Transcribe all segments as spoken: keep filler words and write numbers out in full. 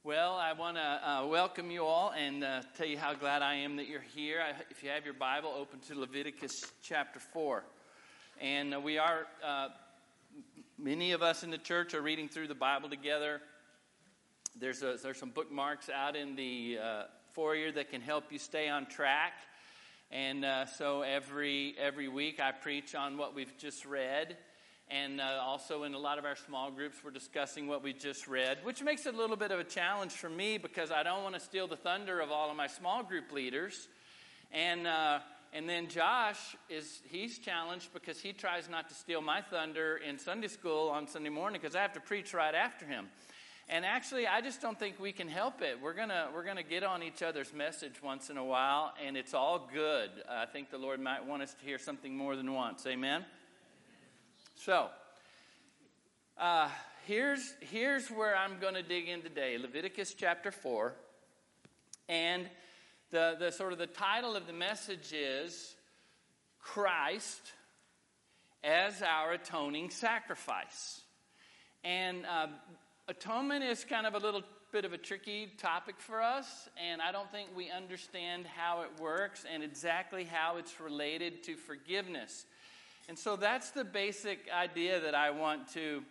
Well, I want to uh, welcome you all and uh, tell you how glad I am that you're here. I, if you have your Bible, open to Leviticus chapter four. And uh, we are, uh, many of us in the church are reading through the Bible together. There's, a, there's some bookmarks out in the uh, foyer that can help you stay on track. And uh, so every every week I preach on what we've just read. And uh, also in a lot of our small groups, we're discussing what we just read, which makes it a little bit of a challenge for me because I don't want to steal the thunder of all of my small group leaders. And uh, and then Josh, is he's challenged because he tries not to steal my thunder in Sunday school on Sunday morning because I have to preach right after him. And actually, I just don't think we can help it. We're gonna we're gonna get on each other's message once in a while, and it's all good. Uh, I think the Lord might want us to hear something more than once. Amen. So, uh, here's, here's where I'm going to dig in today, Leviticus chapter four. And the, the sort of the title of the message is Christ as our atoning sacrifice. And uh, atonement is kind of a little bit of a tricky topic for us, and I don't think we understand how it works and exactly how it's related to forgiveness. And so that's the basic idea that I want to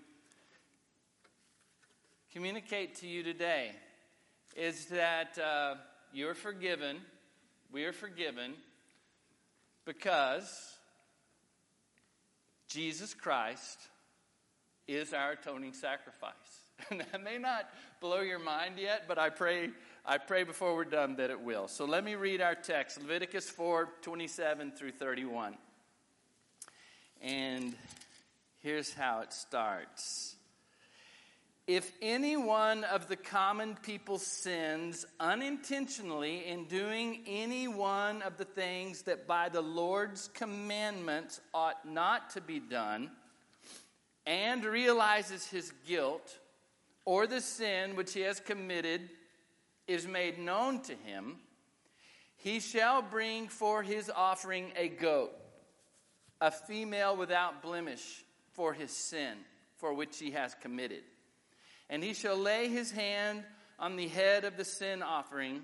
communicate to you today, is that uh, you're forgiven, we are forgiven, because Jesus Christ is our atoning sacrifice. And that may not blow your mind yet, but I pray I pray before we're done that it will. So let me read our text, Leviticus four, twenty-seven through thirty-one. And here's how it starts. If any one of the common people sins unintentionally in doing any one of the things that by the Lord's commandments ought not to be done, and realizes his guilt, or the sin which he has committed is made known to him, he shall bring for his offering a goat, a female without blemish for his sin, for which he has committed. And he shall lay his hand on the head of the sin offering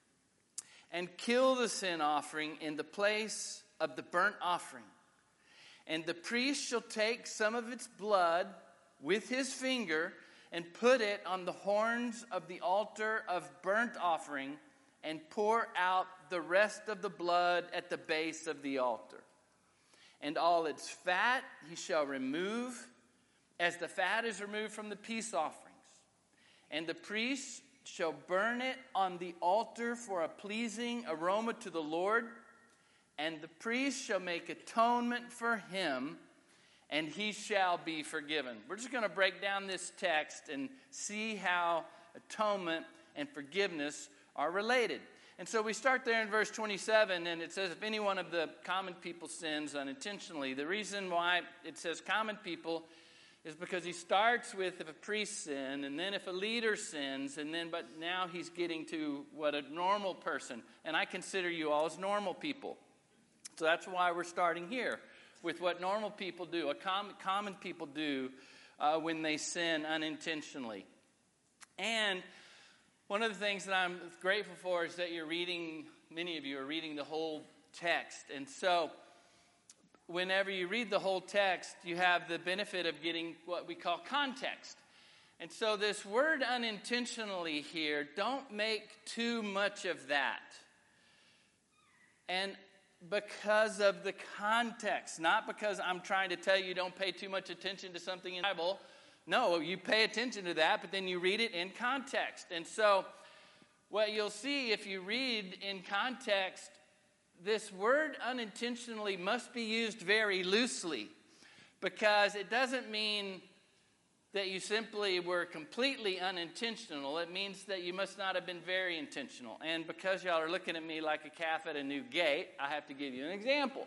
and kill the sin offering in the place of the burnt offering. And the priest shall take some of its blood with his finger and put it on the horns of the altar of burnt offering and pour out the rest of the blood at the base of the altar. And all its fat he shall remove, as the fat is removed from the peace offerings. And the priest shall burn it on the altar for a pleasing aroma to the Lord. And the priest shall make atonement for him, and he shall be forgiven. We're just going to break down this text and see how atonement and forgiveness are related. And so we start there in verse twenty-seven, and it says, if any one of the common people sins unintentionally. The reason why it says common people is because he starts with if a priest sin, and then if a leader sins, and then, but now he's getting to what a normal person, and I consider you all as normal people. So that's why we're starting here with what normal people do, a com- common people do uh, when they sin unintentionally. And one of the things that I'm grateful for is that you're reading, many of you are reading the whole text. And so whenever you read the whole text, you have the benefit of getting what we call context. And so this word unintentionally here, don't make too much of that. And because of the context, not because I'm trying to tell you don't pay too much attention to something in the Bible. No, you pay attention to that, but then you read it in context. And so what you'll see if you read in context, this word unintentionally must be used very loosely, because it doesn't mean that you simply were completely unintentional. It means that you must not have been very intentional. And because y'all are looking at me like a calf at a new gate, I have to give you an example.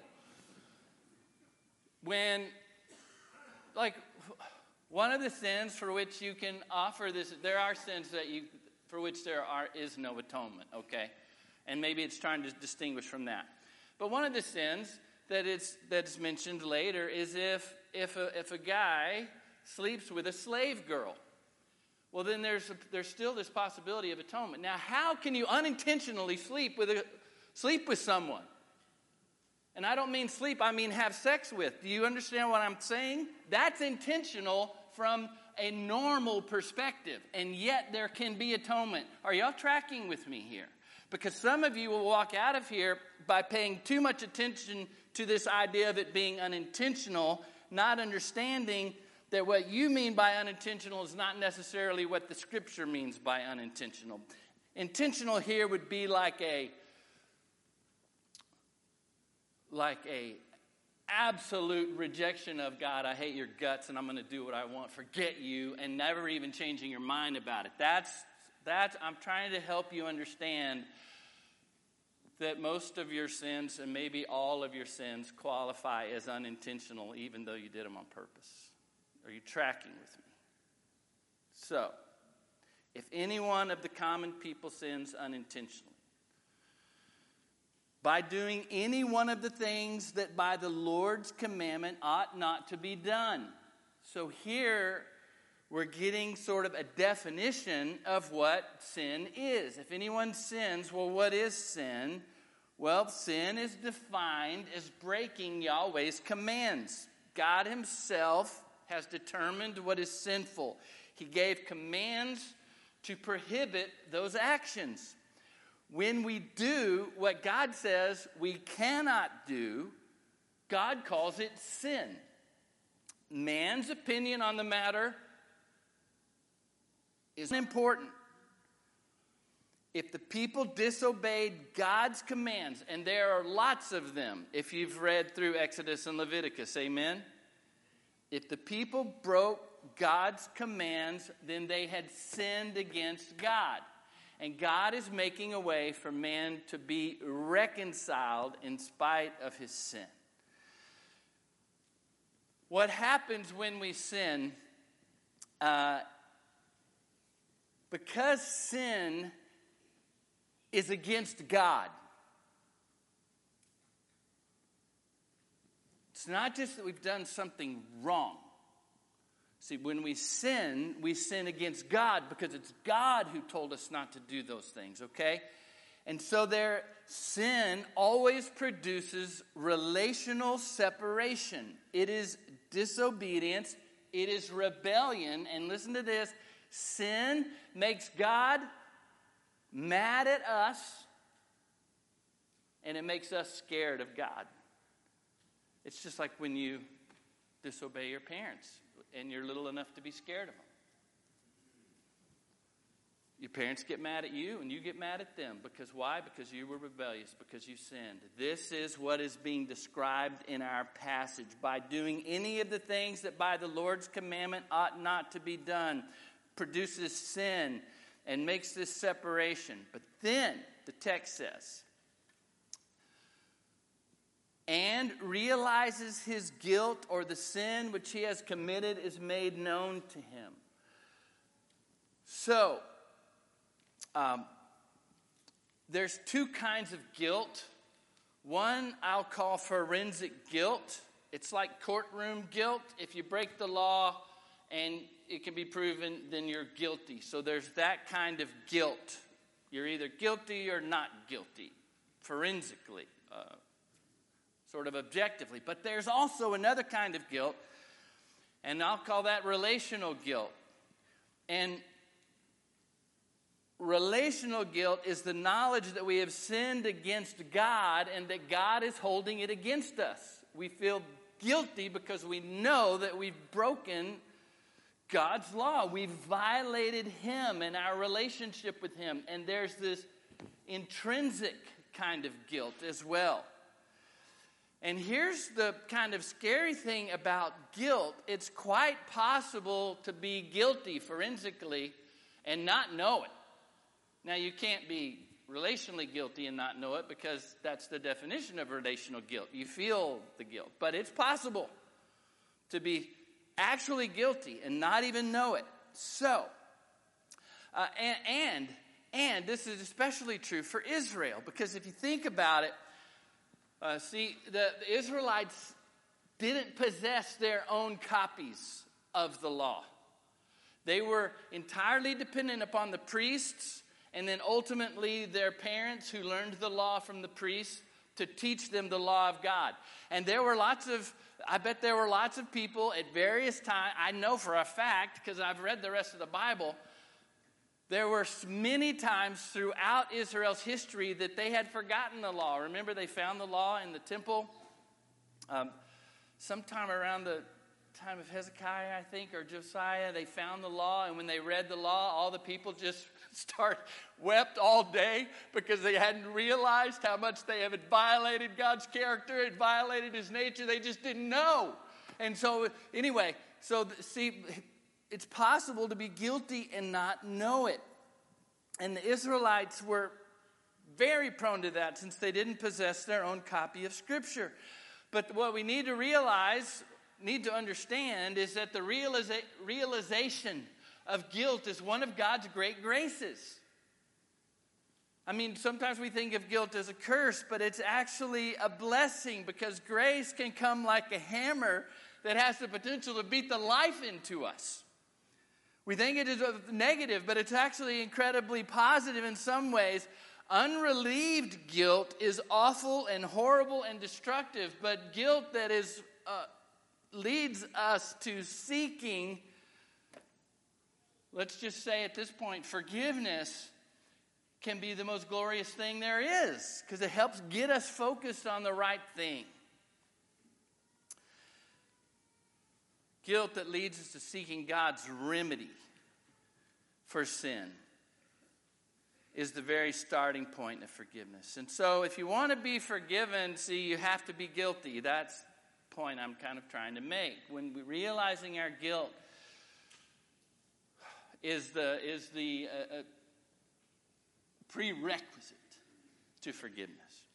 When, like... One of the sins for which you can offer this, there are sins that you, for which there are is no atonement, okay? And maybe it's trying to distinguish from that. But one of the sins that is that's mentioned later is if if a, if a guy sleeps with a slave girl. well, then there's a, there's still this possibility of atonement. Now, how can you unintentionally sleep with a, sleep with someone? And I don't mean sleep, I mean have sex with. Do you understand what I'm saying? That's intentional from a normal perspective, and yet there can be atonement. Are y'all tracking with me here? Because some of you will walk out of here by paying too much attention to this idea of it being unintentional, not understanding that what you mean by unintentional is not necessarily what the Scripture means by unintentional. Intentional here would be like a like a absolute rejection of God. I hate your guts and I'm going to do what I want. Forget you, and never even changing your mind about it. That's that's I'm trying to help you understand that most of your sins, and maybe all of your sins, qualify as unintentional even though you did them on purpose. Are you tracking with me? So, if any one of the common people sins unintentionally, by doing any one of the things that by the Lord's commandment ought not to be done. So here we're getting sort of a definition of what sin is. If anyone sins, well, what is sin? Well, sin is defined as breaking Yahweh's commands. God himself has determined what is sinful. He gave commands to prohibit those actions. When we do what God says we cannot do, God calls it sin. Man's opinion on the matter is important. If the people disobeyed God's commands, and there are lots of them, if you've read through Exodus and Leviticus, amen? If the people broke God's commands, then they had sinned against God. And God is making a way for man to be reconciled in spite of his sin. What happens when we sin, uh, because sin is against God, it's not just that we've done something wrong. See, when we sin, we sin against God because it's God who told us not to do those things, okay? And so their sin always produces relational separation. It is disobedience. It is rebellion. And listen to this. Sin makes God mad at us, and it makes us scared of God. It's just like when you disobey your parents and you're little enough to be scared of them. Your parents get mad at you and you get mad at them. Because why? Because you were rebellious, because you sinned. This is what is being described in our passage. By doing any of the things that by the Lord's commandment ought not to be done, produces sin and makes this separation. But then the text says, and realizes his guilt, or the sin which he has committed is made known to him. So, um, there's two kinds of guilt. One I'll call forensic guilt. It's like courtroom guilt. If you break the law and it can be proven, then you're guilty. So there's that kind of guilt. You're either guilty or not guilty, forensically. Uh, Sort of objectively. But there's also another kind of guilt, and I'll call that relational guilt. And relational guilt is the knowledge that we have sinned against God and that God is holding it against us. We feel guilty because we know that we've broken God's law. We've violated him and our relationship with him. And there's this intrinsic kind of guilt as well. And here's the kind of scary thing about guilt. It's quite possible to be guilty forensically and not know it. Now, you can't be relationally guilty and not know it, because that's the definition of relational guilt. You feel the guilt. But it's possible to be actually guilty and not even know it. So, uh, and, and, and this is especially true for Israel, because if you think about it, Uh, see, the, the Israelites didn't possess their own copies of the law. They were entirely dependent upon the priests and then ultimately their parents who learned the law from the priests to teach them the law of God. And there were lots of, I bet there were lots of people at various times, I know for a fact because I've read the rest of the Bible, there were many times throughout Israel's history that they had forgotten the law. Remember, they found the law in the temple um, sometime around the time of Hezekiah, I think, or Josiah. They found the law, and when they read the law, all the people just start wept all day because they hadn't realized how much they had violated God's character, had violated his nature. They just didn't know. And so, anyway, so see, it's possible to be guilty and not know it. And the Israelites were very prone to that since they didn't possess their own copy of Scripture. But what we need to realize, need to understand, is that the realiza- realization of guilt is one of God's great graces. I mean, sometimes we think of guilt as a curse, but it's actually a blessing because grace can come like a hammer that has the potential to beat the life into us. We think it is a negative, but it's actually incredibly positive in some ways. Unrelieved guilt is awful and horrible and destructive, but guilt that is uh, leads us to seeking, let's just say at this point, forgiveness can be the most glorious thing there is because it helps get us focused on the right thing. Guilt that leads us to seeking God's remedy for sin is the very starting point of forgiveness. And so if you want to be forgiven, see, you have to be guilty. That's the point I'm kind of trying to make. When we're realizing our guilt is the, is the uh, uh, prerequisite to forgiveness.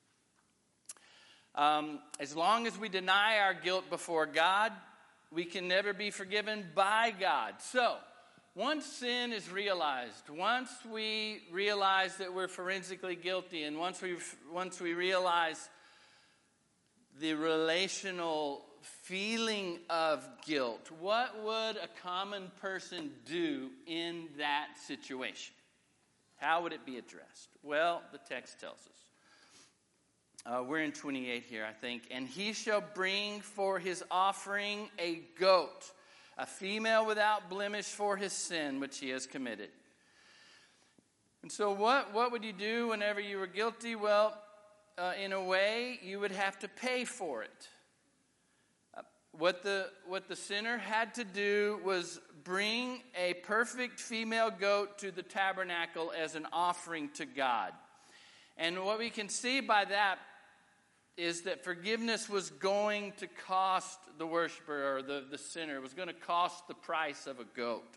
Um, as long as we deny our guilt before God, we can never be forgiven by God. So, once sin is realized, once we realize that we're forensically guilty, and once we once we realize the relational feeling of guilt, what would a common person do in that situation? How would it be addressed? Well, the text tells us. Uh, we're in twenty-eight here, I think. And he shall bring for his offering a goat, a female without blemish for his sin which he has committed. And so what, what would you do whenever you were guilty? Well, uh, in a way, you would have to pay for it. Uh, what the what the sinner had to do was bring a perfect female goat to the tabernacle as an offering to God. And what we can see by that is that forgiveness was going to cost the worshiper or the, the sinner. It was going to cost the price of a goat.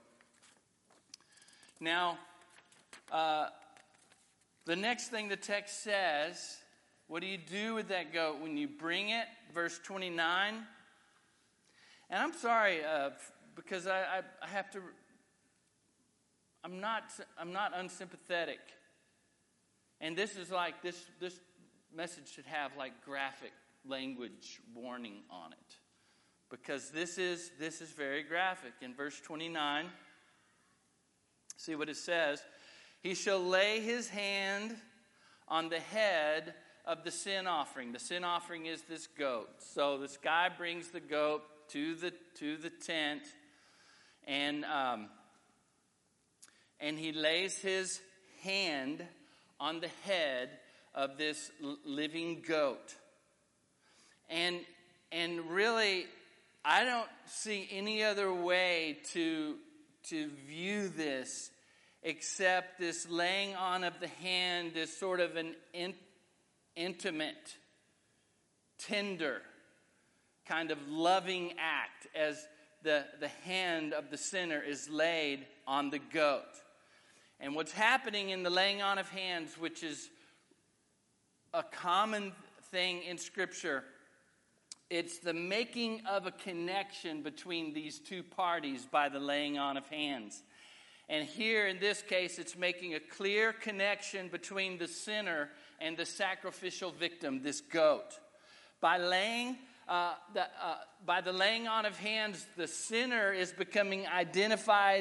Now, uh, the next thing the text says, what do you do with that goat when you bring it? Verse twenty-nine. And I'm sorry, uh, because I, I, I have to, I'm not, I'm not unsympathetic. And this is like, this, this message should have like graphic language warning on it. Because this is, this is very graphic. In verse twenty-nine, see what it says. He shall lay his hand on the head of the sin offering. The sin offering is this goat. So this guy brings the goat to the, to the tent. And, um, and he lays his hand on the head of this living goat. And and really, I don't see any other way to, to view this except this laying on of the hand is sort of an in, intimate, tender, kind of loving act as the, the hand of the sinner is laid on the goat. And what's happening in the laying on of hands, which is a common thing in Scripture, it's the making of a connection between these two parties by the laying on of hands. And here in this case, it's making a clear connection between the sinner and the sacrificial victim, this goat. By laying, uh, the, uh, by the laying on of hands, the sinner is becoming identified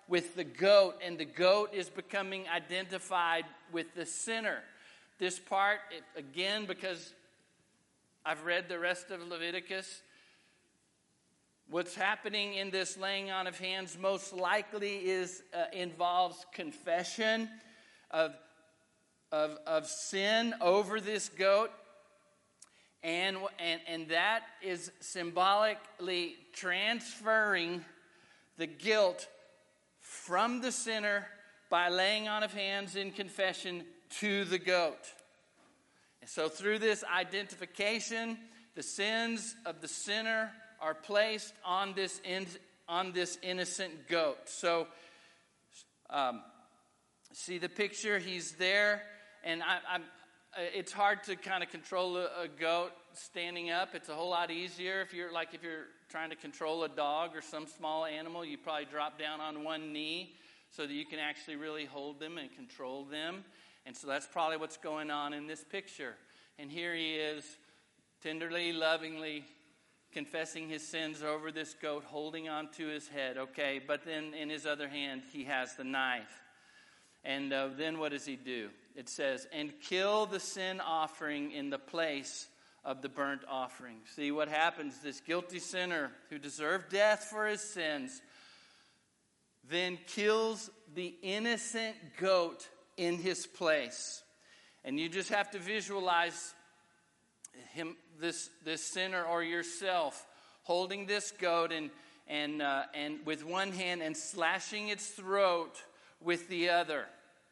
with the goat, and the goat is becoming identified with the sinner. This part, it, again, because I've read the rest of Leviticus, what's happening in this laying on of hands most likely is uh, involves confession of, of, of sin over this goat. And, and, and that is symbolically transferring the guilt from the sinner by laying on of hands in confession to the goat. And so through this identification, the sins of the sinner are placed on this in, on this innocent goat. So um, see the picture, he's there, and I, I'm it's hard to kind of control a, a goat standing up. It's a whole lot easier if you're like if you're trying to control a dog or some small animal. You probably drop down on one knee so that you can actually really hold them and control them. And so that's probably what's going on in this picture. And here he is, tenderly, lovingly confessing his sins over this goat, holding on to his head. Okay, but then in his other hand, he has the knife. And uh, then what does he do? It says, and kill the sin offering in the place of the burnt offering. See what happens? This guilty sinner who deserved death for his sins then kills the innocent goat in his place. And you just have to visualize him, this, this sinner or yourself, holding this goat and, and, uh, and with one hand and slashing its throat with the other.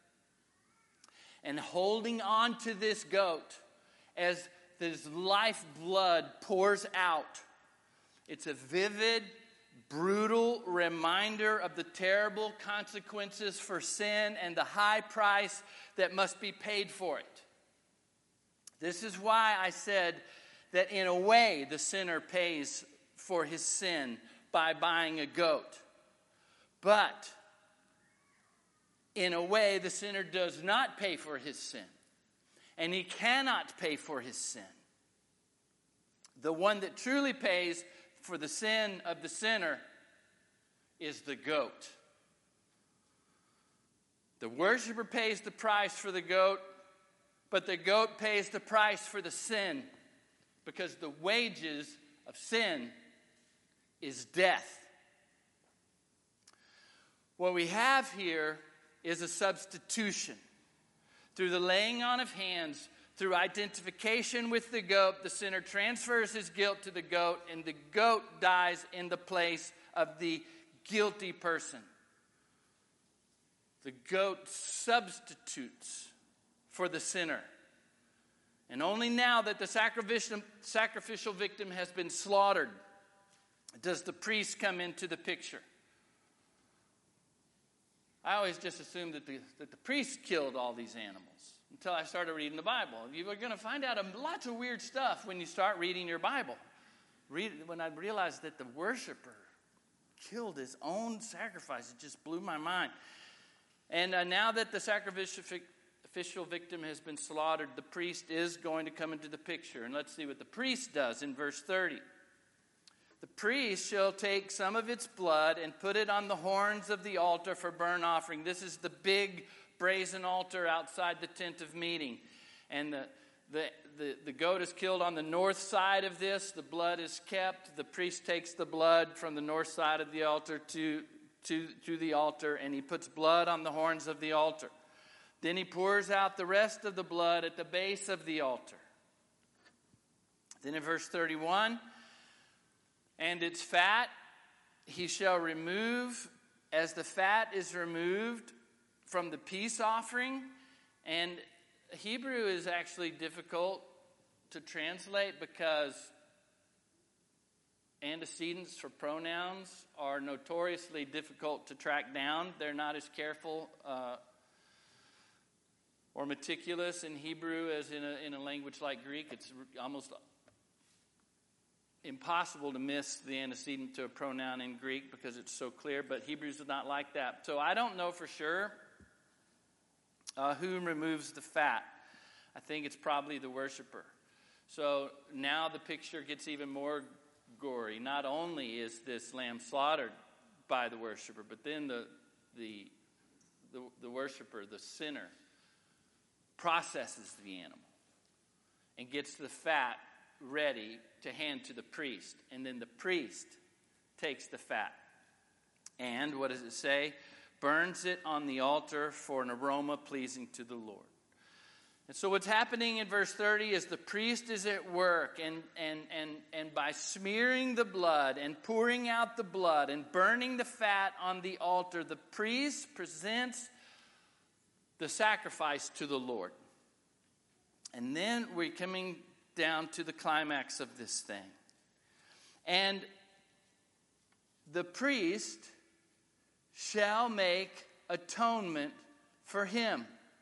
And holding on to this goat as this lifeblood pours out. It's a vivid, brutal reminder of the terrible consequences for sin and the high price that must be paid for it. This is why I said that in a way the sinner pays for his sin by buying a goat. But in a way, the sinner does not pay for his sin. And he cannot pay for his sin. The one that truly pays for the sin of the sinner is the goat. The worshiper pays the price for the goat, but the goat pays the price for the sin, because the wages of sin is death. What we have here is a substitution. Through the laying on of hands, through identification with the goat, the sinner transfers his guilt to the goat, and the goat dies in the place of the guilty person. The goat substitutes for the sinner. And only now that the sacrificial, sacrificial victim has been slaughtered does the priest come into the picture. I always just assumed that the, that the priest killed all these animals until I started reading the Bible. You are going to find out lots of weird stuff when you start reading your Bible. Read, when I realized that the worshiper killed his own sacrifice, it just blew my mind. And uh, now that the sacrificial victim has been slaughtered, the priest is going to come into the picture. And let's see what the priest does in verse thirty. The priest shall take some of its blood and put it on the horns of the altar for burnt offering. This is the big brazen altar outside the tent of meeting. And the, the, the, the goat is killed on the north side of this. The blood is kept. The priest takes the blood from the north side of the altar to, to, to the altar, and he puts blood on the horns of the altar. Then he pours out the rest of the blood at the base of the altar. Then in verse thirty-one, and its fat he shall remove as the fat is removed from the peace offering. And Hebrew is actually difficult to translate because antecedents for pronouns are notoriously difficult to track down. They're not as careful uh, or meticulous in Hebrew as in a, in a language like Greek. It's almost impossible to miss the antecedent to a pronoun in Greek because it's so clear, but Hebrews is not like that. So I don't know for sure uh, who removes the fat. I think it's probably the worshiper. So now the picture gets even more gory. Not only is this lamb slaughtered by the worshiper, but then the, the, the, the worshiper, the sinner, processes the animal and gets the fat ready to hand to the priest. And then the priest takes the fat. And, what does it say? Burns it on the altar for an aroma pleasing to the Lord. And so what's happening in verse thirty is the priest is at work, and, and, and, and by smearing the blood and pouring out the blood and burning the fat on the altar, the priest presents the sacrifice to the Lord. And then we're coming down to the climax of this thing. And the priest shall make atonement for him,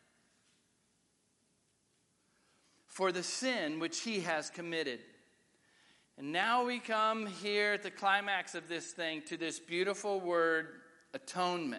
for the sin which he has committed. And now we come here at the climax of this thing to this beautiful word, atonement.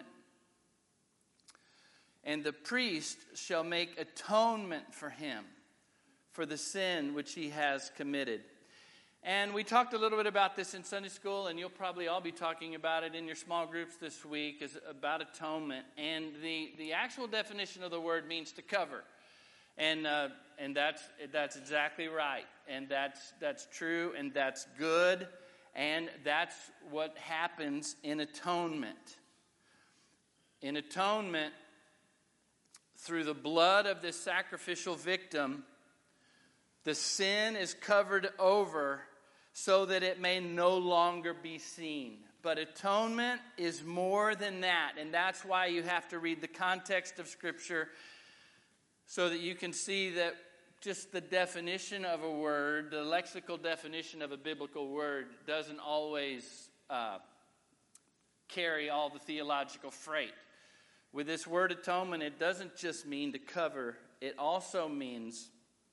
And the priest shall make atonement for him, for the sin which he has committed. And we talked a little bit about this in Sunday school, and you'll probably all be talking about it in your small groups this week, is about atonement. And the, the actual definition of the word means to cover. And uh, and that's that's exactly right. And that's that's true, and that's good. And that's what happens in atonement. In atonement, through the blood of this sacrificial victim, the sin is covered over so that it may no longer be seen. But atonement is more than that. And that's why you have to read the context of Scripture so that you can see that just the definition of a word, the lexical definition of a biblical word, doesn't always uh, carry all the theological freight. With this word atonement, it doesn't just mean to cover. It also means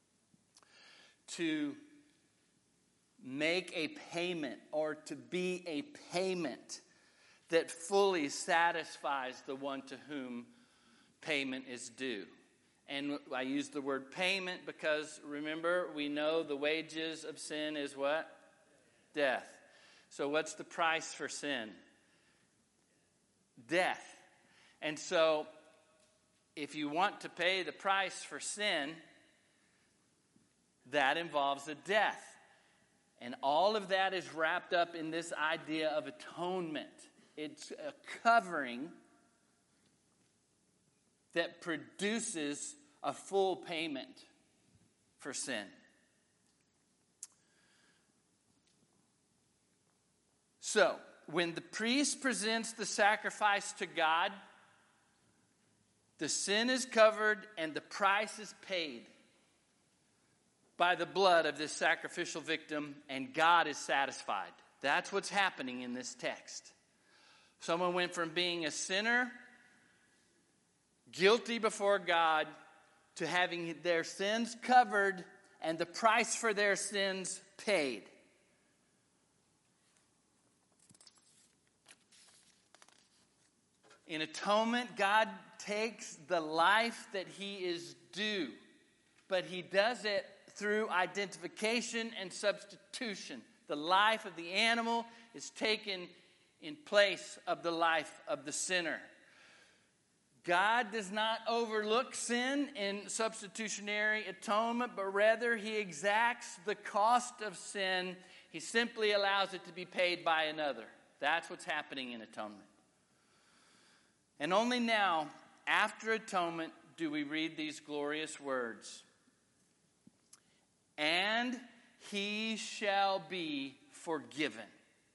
to make a payment, or to be a payment that fully satisfies the one to whom payment is due. And I use the word payment because, remember, we know the wages of sin is what? Death. So what's the price for sin? Death. And so, if you want to pay the price for sin, that involves a death. And all of that is wrapped up in this idea of atonement. It's a covering that produces a full payment for sin. So, when the priest presents the sacrifice to God, the sin is covered and the price is paid by the blood of this sacrificial victim, and God is satisfied. That's what's happening in this text. Someone went from being a sinner, guilty before God, to having their sins covered and the price for their sins paid. In atonement, God takes the life that he is due, but he does it through identification and substitution. The life of the animal is taken in place of the life of the sinner. God does not overlook sin in substitutionary atonement, but rather he exacts the cost of sin. He simply allows it to be paid by another. That's what's happening in atonement. And only now, after atonement, do we read these glorious words. And he shall be forgiven.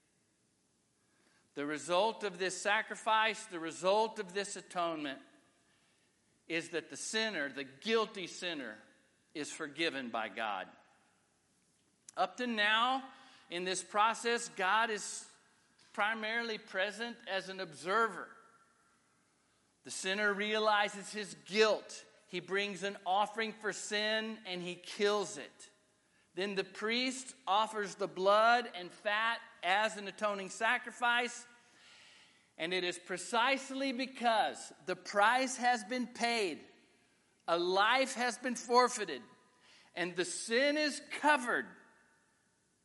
The result of this sacrifice, the result of this atonement, is that the sinner, the guilty sinner, is forgiven by God. Up to now, in this process, God is primarily present as an observer. The sinner realizes his guilt. He brings an offering for sin and he kills it. Then the priest offers the blood and fat as an atoning sacrifice. And it is precisely because the price has been paid, a life has been forfeited, and the sin is covered,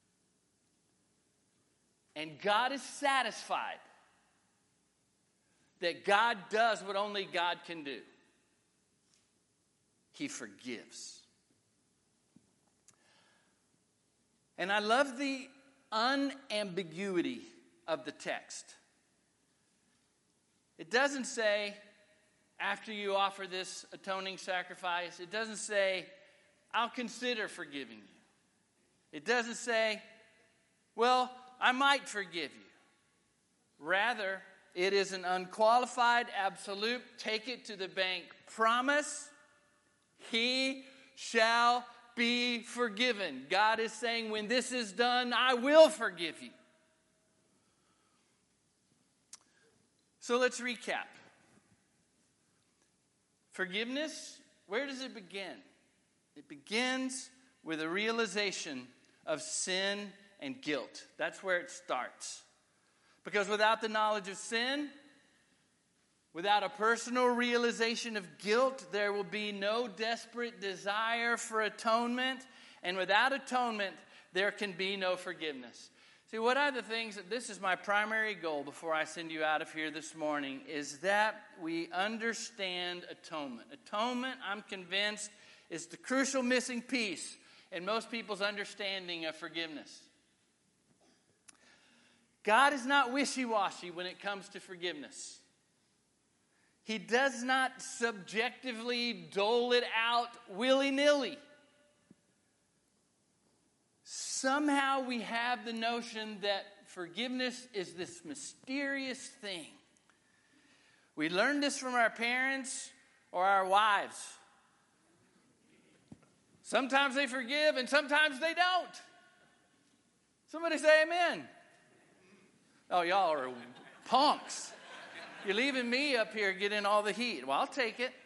and God is satisfied, that God does what only God can do. He forgives. And I love the unambiguity of the text. It doesn't say, after you offer this atoning sacrifice, it doesn't say, I'll consider forgiving you. It doesn't say, well, I might forgive you. Rather, it is an unqualified, absolute, take it to the bank promise. He shall be forgiven. God is saying, when this is done, I will forgive you. So let's recap. Forgiveness, where does it begin? It begins with a realization of sin and guilt. That's where it starts. Because without the knowledge of sin, without a personal realization of guilt, there will be no desperate desire for atonement. And without atonement, there can be no forgiveness. See, what are the things that this is my primary goal before I send you out of here this morning, is that we understand atonement. Atonement, I'm convinced, is the crucial missing piece in most people's understanding of forgiveness. God is not wishy-washy when it comes to forgiveness. He does not subjectively dole it out willy-nilly. Somehow we have the notion that forgiveness is this mysterious thing. We learned this from our parents or our wives. Sometimes they forgive and sometimes they don't. Somebody say amen. Oh, y'all are punks. You're leaving me up here getting all the heat. Well, I'll take it.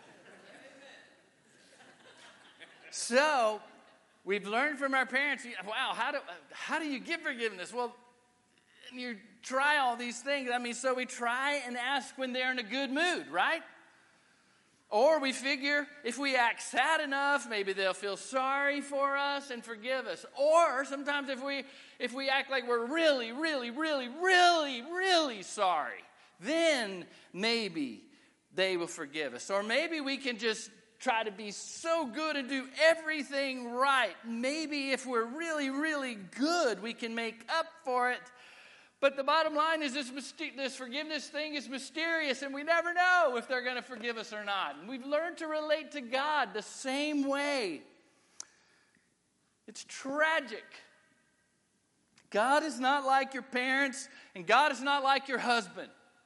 So, we've learned from our parents, wow, how do, how do you give forgiveness? Well, you try all these things. I mean, so we try and ask when they're in a good mood, right? Or we figure if we act sad enough, maybe they'll feel sorry for us and forgive us. Or sometimes if we if we act like we're really, really, really, really, really sorry, then maybe they will forgive us. Or maybe we can just try to be so good and do everything right. Maybe if we're really, really good, we can make up for it. But the bottom line is this, myster- this forgiveness thing is mysterious, and we never know if they're going to forgive us or not. And we've learned to relate to God the same way. It's tragic. God is not like your parents, and God is not like your husband.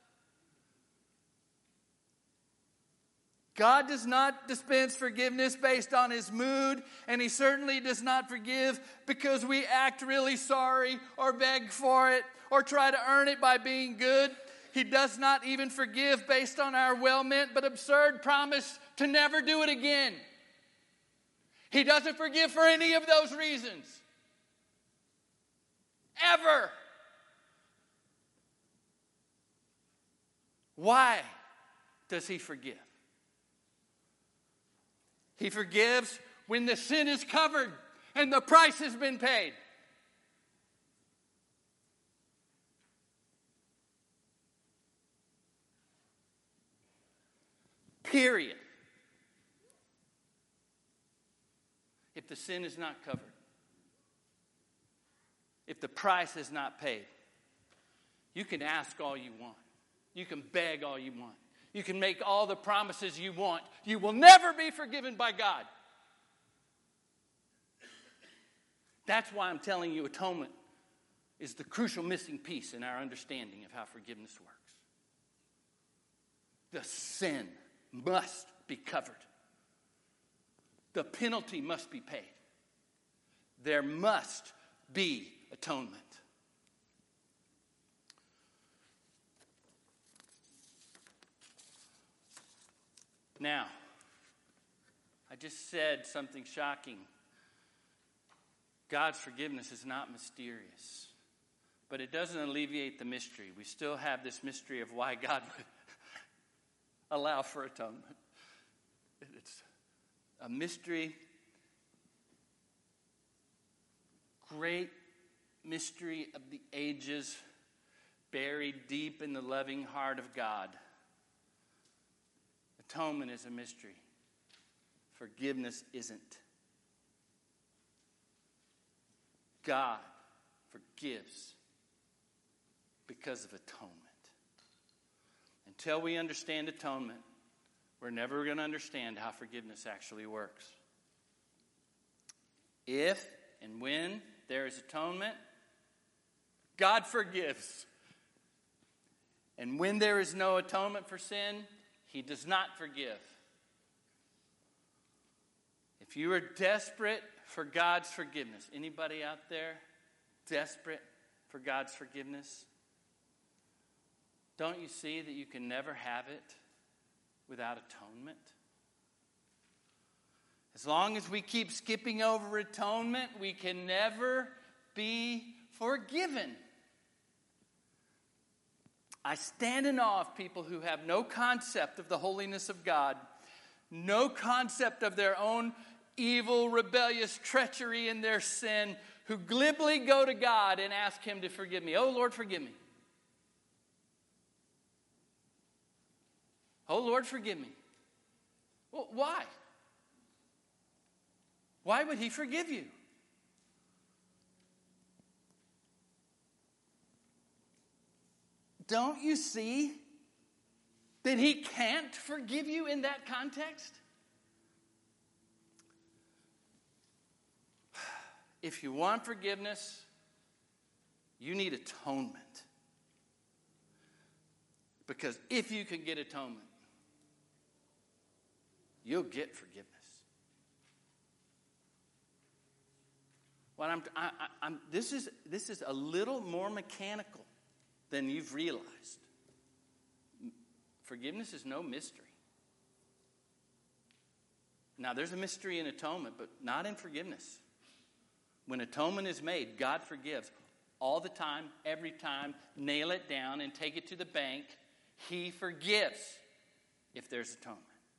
God does not dispense forgiveness based on his mood, and he certainly does not forgive because we act really sorry or beg for it or try to earn it by being good. He does not even forgive based on our well-meant but absurd promise to never do it again. He doesn't forgive for any of those reasons. Ever. Why does he forgive? He forgives when the sin is covered and the price has been paid. Period. If the sin is not covered, if the price is not paid, you can ask all you want. You can beg all you want. You can make all the promises you want. You will never be forgiven by God. That's why I'm telling you atonement is the crucial missing piece in our understanding of how forgiveness works. The sin must be covered. The penalty must be paid. There must be atonement. Now, I just said something shocking. God's forgiveness is not mysterious, but it doesn't alleviate the mystery. We still have this mystery of why God would allow for atonement. It's a mystery, great mystery of the ages, buried deep in the loving heart of God. Atonement is a mystery. Forgiveness isn't. God forgives because of atonement. Until we understand atonement, we're never going to understand how forgiveness actually works. If and when there is atonement, God forgives. And when there is no atonement for sin, He does not forgive. If you are desperate for God's forgiveness, anybody out there desperate for God's forgiveness? Don't you see that you can never have it without atonement? As long as we keep skipping over atonement, we can never be forgiven. I stand in awe of people who have no concept of the holiness of God, no concept of their own evil, rebellious treachery in their sin, who glibly go to God and ask Him to forgive me. Oh, Lord, forgive me. Oh, Lord, forgive me. Well, why? Why would He forgive you? Don't you see that He can't forgive you in that context? If you want forgiveness, you need atonement. Because if you can get atonement, you'll get forgiveness. What I'm, I, I, I'm, this is this is a little more mechanical than you've realized. Forgiveness is no mystery. Now, there's a mystery in atonement, but not in forgiveness. When atonement is made, God forgives all the time, every time. Nail it down and take it to the bank. He forgives if there's atonement.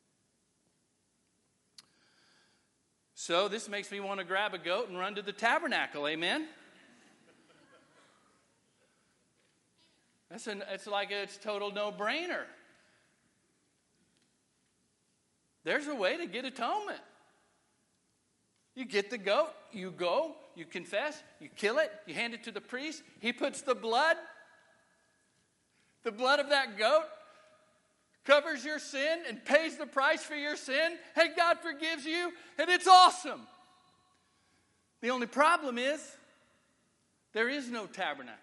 So this makes me want to grab a goat and run to the tabernacle, amen? That's an, it's like it's a total no-brainer. There's a way to get atonement. You get the goat, you go, you confess, you kill it, you hand it to the priest. He puts the blood, the blood of that goat, covers your sin and pays the price for your sin. Hey, God forgives you, and it's awesome. The only problem is there is no tabernacle.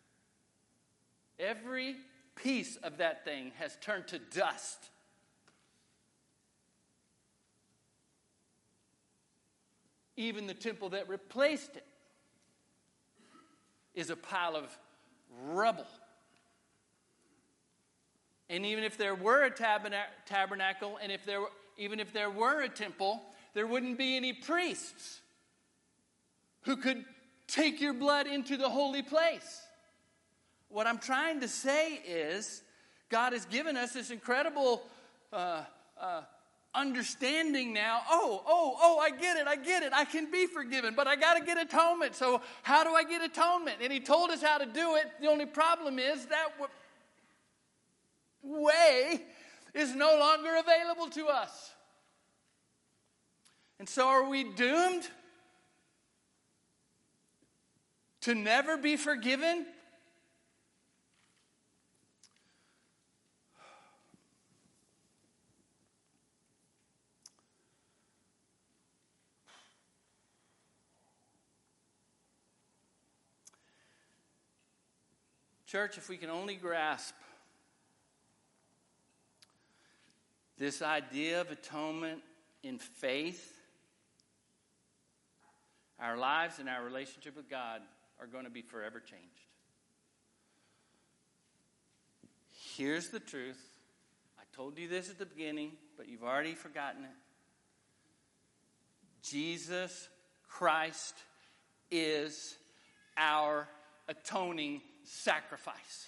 Every piece of that thing has turned to dust. Even the temple that replaced it is a pile of rubble. And even if there were a tabernacle, and if there were, even if there were a temple, there wouldn't be any priests who could take your blood into the holy place. What I'm trying to say is, God has given us this incredible uh, uh, understanding now. Oh, oh, oh, I get it, I get it. I can be forgiven, but I got to get atonement. So how do I get atonement? And He told us how to do it. The only problem is that w- way is no longer available to us. And so are we doomed to never be forgiven? Church, if we can only grasp this idea of atonement in faith, our lives and our relationship with God are going to be forever changed. Here's the truth. I told you this at the beginning, but you've already forgotten it. Jesus Christ is our atoning sacrifice.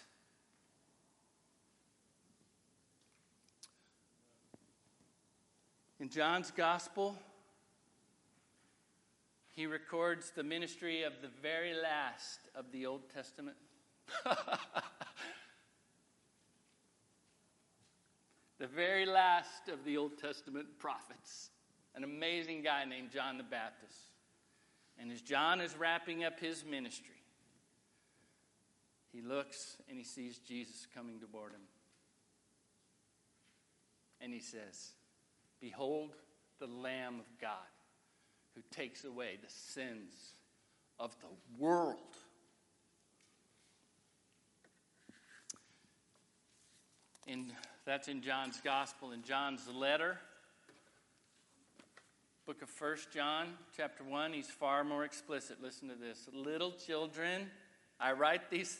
In John's gospel, he records the ministry of the very last of the Old Testament. the very last of the Old Testament prophets, an amazing guy named John the Baptist. And as John is wrapping up his ministry, he looks and he sees Jesus coming toward him. And he says, "Behold the Lamb of God who takes away the sins of the world." In, that's in John's Gospel. In John's letter, book of First John, chapter one, he's far more explicit. Listen to this. "Little children, I write these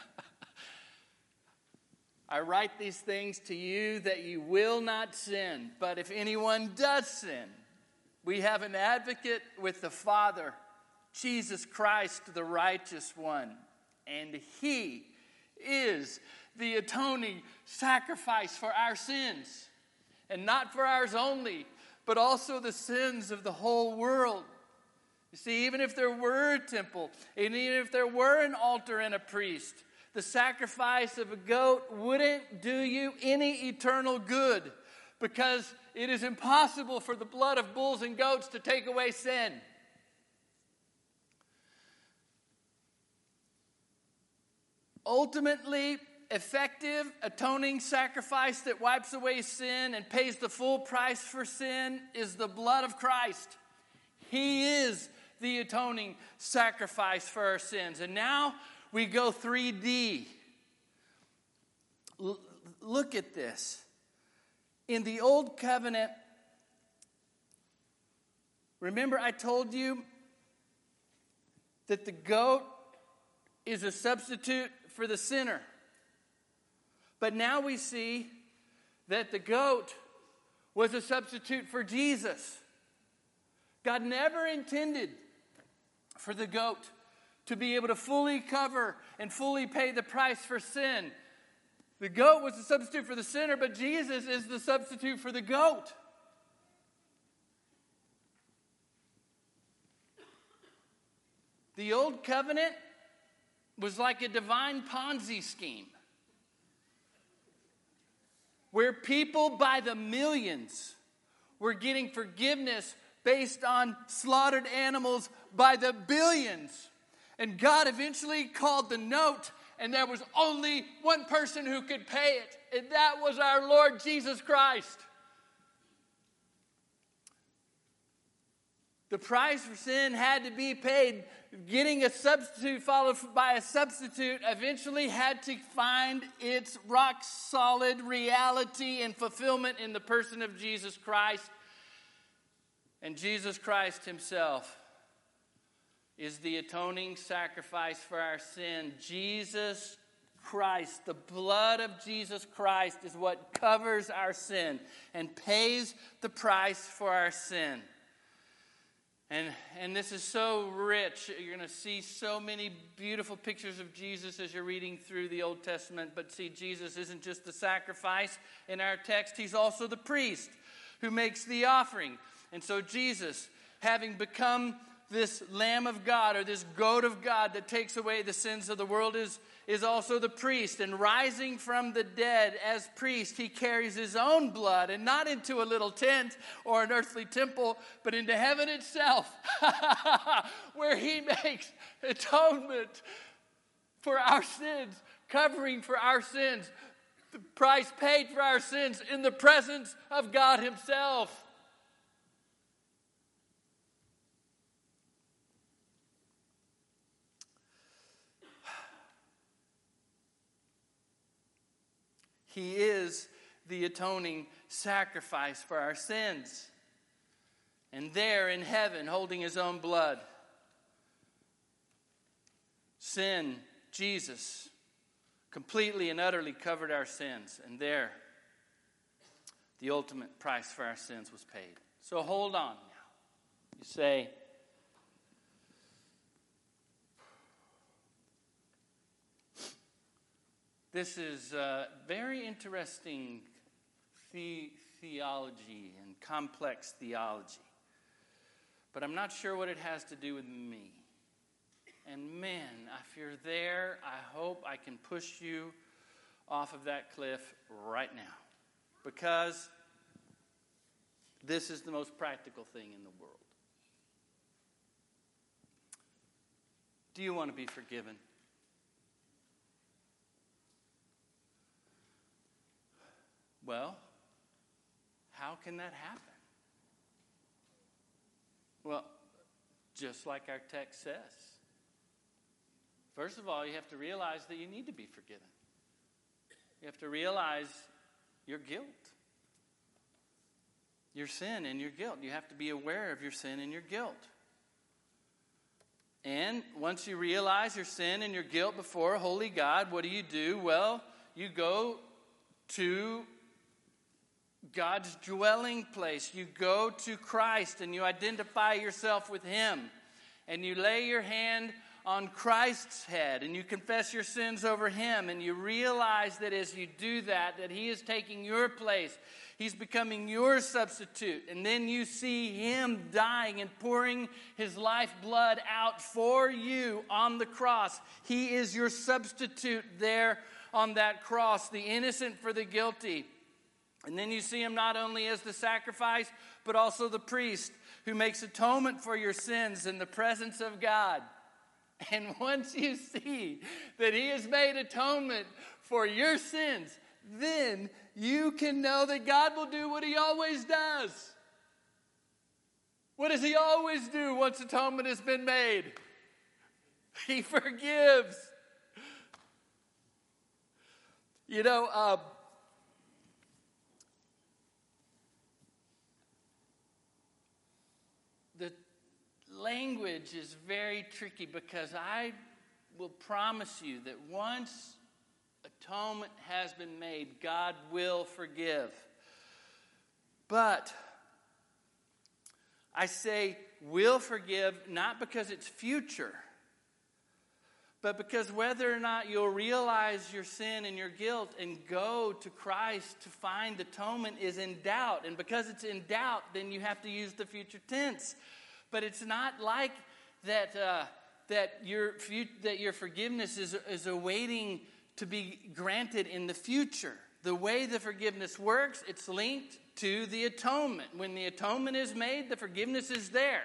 I write these things to you that you will not sin. But if anyone does sin, we have an advocate with the Father, Jesus Christ, the righteous one. And he is the atoning sacrifice for our sins. And not for ours only, but also the sins of the whole world." You see, even if there were a temple, and even if there were an altar and a priest, the sacrifice of a goat wouldn't do you any eternal good, because it is impossible for the blood of bulls and goats to take away sin. Ultimately, effective atoning sacrifice that wipes away sin and pays the full price for sin is the blood of Christ. He is the atoning sacrifice for our sins. And now we go three D. L- look at this. In the Old Covenant, remember I told you that the goat is a substitute for the sinner. But now we see that the goat was a substitute for Jesus. God never intended for the goat to be able to fully cover and fully pay the price for sin. The goat was the substitute for the sinner, but Jesus is the substitute for the goat. The Old Covenant was like a divine Ponzi scheme, where people by the millions were getting forgiveness based on slaughtered animals by the billions. And God eventually called the note, and there was only one person who could pay it, and that was our Lord Jesus Christ. The price for sin had to be paid. Getting a substitute followed by a substitute eventually had to find its rock-solid reality and fulfillment in the person of Jesus Christ. And Jesus Christ himself is the atoning sacrifice for our sin. Jesus Christ, the blood of Jesus Christ, is what covers our sin and pays the price for our sin. And, and this is so rich. You're going to see so many beautiful pictures of Jesus as you're reading through the Old Testament. But see, Jesus isn't just the sacrifice in our text. He's also the priest who makes the offering. And so Jesus, having become this Lamb of God, or this goat of God that takes away the sins of the world, is, is also the priest. And rising from the dead as priest, he carries his own blood, and not into a little tent or an earthly temple, but into heaven itself, where he makes atonement for our sins, covering for our sins, the price paid for our sins in the presence of God himself. He is the atoning sacrifice for our sins. And there in heaven, holding his own blood, sin, Jesus, completely and utterly covered our sins. And there, the ultimate price for our sins was paid. So hold on now. You say, this is uh, very interesting the- theology and complex theology. But I'm not sure what it has to do with me. And man, if you're there, I hope I can push you off of that cliff right now. Because this is the most practical thing in the world. Do you want to be forgiven? Well, how can that happen? Well, just like our text says. First of all, you have to realize that you need to be forgiven. You have to realize your guilt. Your sin and your guilt. You have to be aware of your sin and your guilt. And once you realize your sin and your guilt before a holy God, what do you do? Well, you go to God's dwelling place. You go to Christ and you identify yourself with Him. And you lay your hand on Christ's head and you confess your sins over Him. And you realize that as you do that, that He is taking your place. He's becoming your substitute. And then you see Him dying and pouring His lifeblood out for you on the cross. He is your substitute there on that cross, the innocent for the guilty. And then you see Him not only as the sacrifice, but also the priest who makes atonement for your sins in the presence of God. And once you see that He has made atonement for your sins, then you can know that God will do what He always does. What does He always do once atonement has been made? He forgives. You know, uh, the language is very tricky because I will promise you that once atonement has been made, God will forgive. But I say will forgive not because it's future, but because whether or not you'll realize your sin and your guilt and go to Christ to find atonement is in doubt. And because it's in doubt, then you have to use the future tense. But it's not like that uh, that your that your forgiveness is, is awaiting to be granted in the future. The way the forgiveness works, it's linked to the atonement. When the atonement is made, the forgiveness is there.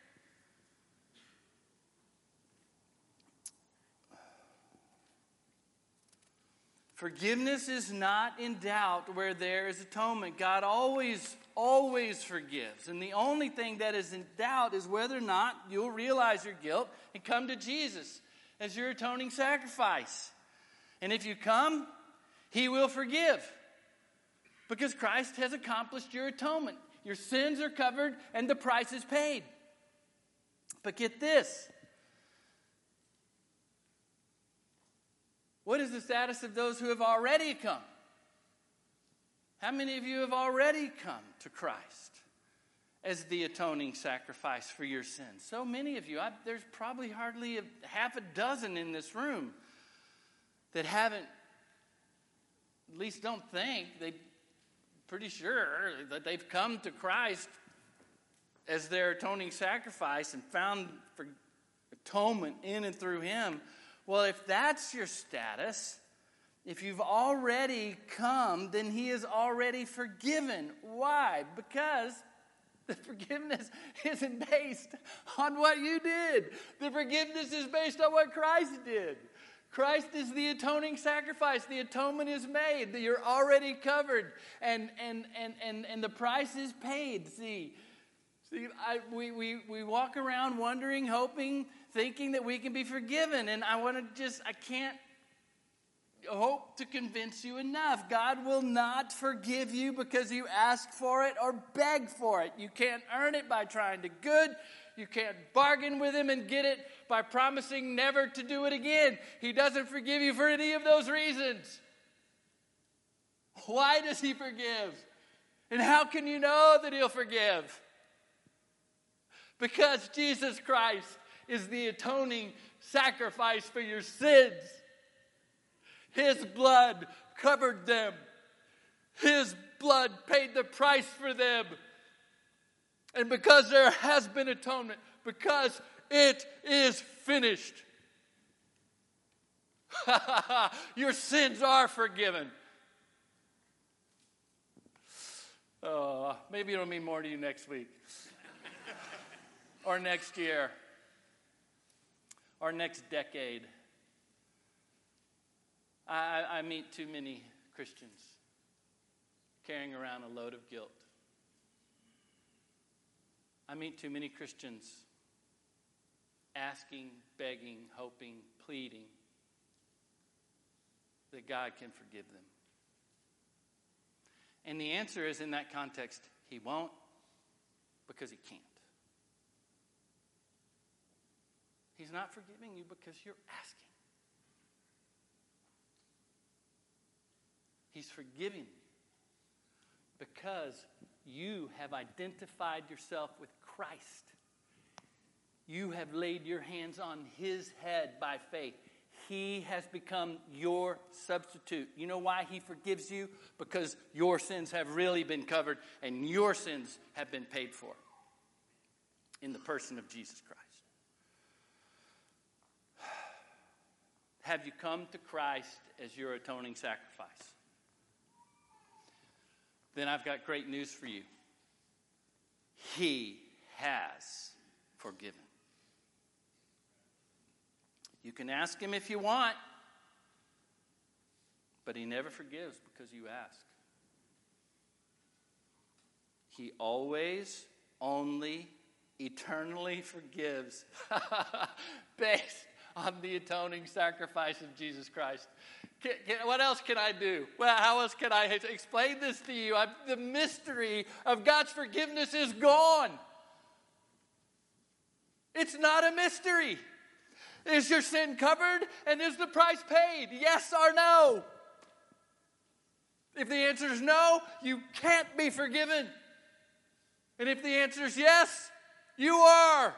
Forgiveness is not in doubt where there is atonement. God always, always forgives. And the only thing that is in doubt is whether or not you'll realize your guilt and come to Jesus as your atoning sacrifice. And if you come, He will forgive. Because Christ has accomplished your atonement. Your sins are covered and the price is paid. But get this. What is the status of those who have already come? How many of you have already come to Christ as the atoning sacrifice for your sins? So many of you. I, there's probably hardly a, half a dozen in this room that haven't, at least don't think, they're pretty sure that they've come to Christ as their atoning sacrifice and found for atonement in and through Him. Well, if that's your status, if you've already come, then He is already forgiven. Why? Because the forgiveness isn't based on what you did. The forgiveness is based on what Christ did. Christ is the atoning sacrifice. The atonement is made. You're already covered. And and and and, and the price is paid. See, see I, we, we, we walk around wondering, hoping, thinking that we can be forgiven. And I want to just, I can't hope to convince you enough. God will not forgive you because you ask for it or beg for it. You can't earn it by trying to good. You can't bargain with Him and get it by promising never to do it again. He doesn't forgive you for any of those reasons. Why does He forgive? And how can you know that He'll forgive? Because Jesus Christ is the atoning sacrifice for your sins. His blood covered them. His blood paid the price for them. And because there has been atonement, because it is finished, your sins are forgiven. Oh, maybe it'll mean more to you next week. Or next year. Or next decade. I, I meet too many Christians carrying around a load of guilt. I meet too many Christians asking, begging, hoping, pleading that God can forgive them. And the answer is, in that context, He won't, because He can't. He's not forgiving you because you're asking. He's forgiving you because you have identified yourself with Christ. You have laid your hands on His head by faith. He has become your substitute. You know why He forgives you? Because your sins have really been covered and your sins have been paid for in the person of Jesus Christ. Have you come to Christ as your atoning sacrifice? Then I've got great news for you. He has forgiven. You can ask Him if you want, but He never forgives because you ask. He always, only, eternally forgives based on the atoning sacrifice of Jesus Christ. Can, can, what else can I do? Well, how else can I explain this to you? I, the mystery of God's forgiveness is gone. It's not a mystery. Is your sin covered and is the price paid? Yes or no? If the answer is no, you can't be forgiven. And if the answer is yes, you are.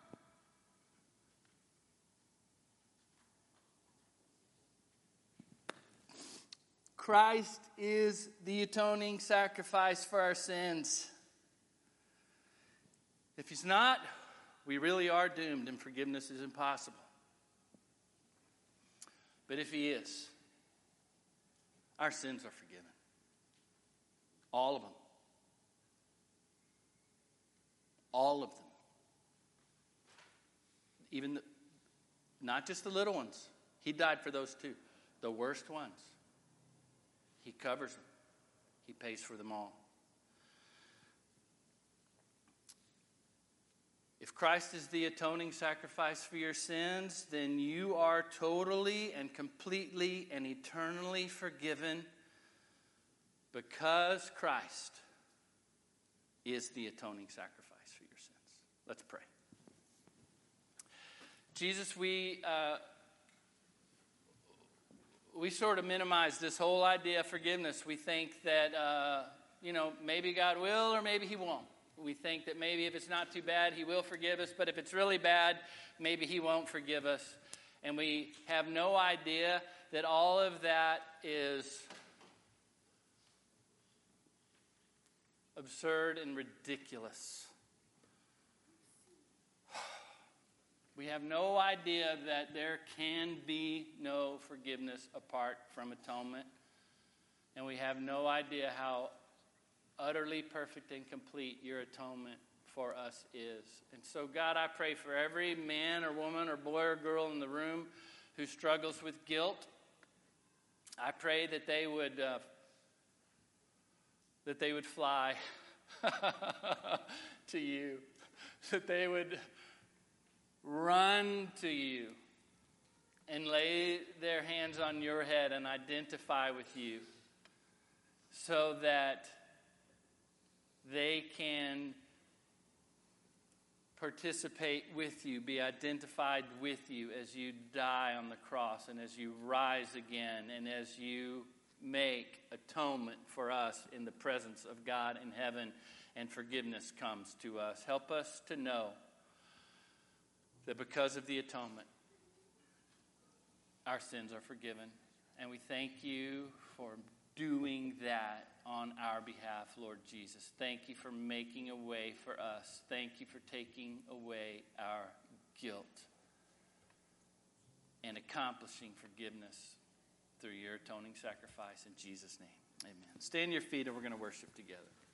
Christ is the atoning sacrifice for our sins. If He's not, we really are doomed and forgiveness is impossible. But if He is, our sins are forgiven. All of them. All of them. Even the, not just the little ones. He died for those too. The worst ones. He covers them. He pays for them all. If Christ is the atoning sacrifice for your sins, then you are totally and completely and eternally forgiven because Christ is the atoning sacrifice for your sins. Let's pray. Jesus, we... Uh, We sort of minimize this whole idea of forgiveness. We think that, uh, you know, maybe God will or maybe He won't. We think that maybe if it's not too bad, He will forgive us. But if it's really bad, maybe He won't forgive us. And we have no idea that all of that is absurd and ridiculous. We have no idea that there can be no forgiveness apart from atonement. And we have no idea how utterly perfect and complete your atonement for us is. And so, God, I pray for every man or woman or boy or girl in the room who struggles with guilt. I pray that they would uh, that they would fly to you, that they would run to you and lay their hands on your head and identify with you so that they can participate with you, be identified with you as you die on the cross and as you rise again and as you make atonement for us in the presence of God in heaven and forgiveness comes to us. Help us to know that because of the atonement, our sins are forgiven. And we thank you for doing that on our behalf, Lord Jesus. Thank you for making a way for us. Thank you for taking away our guilt and accomplishing forgiveness through your atoning sacrifice. In Jesus' name, amen. Stay on your feet and we're going to worship together.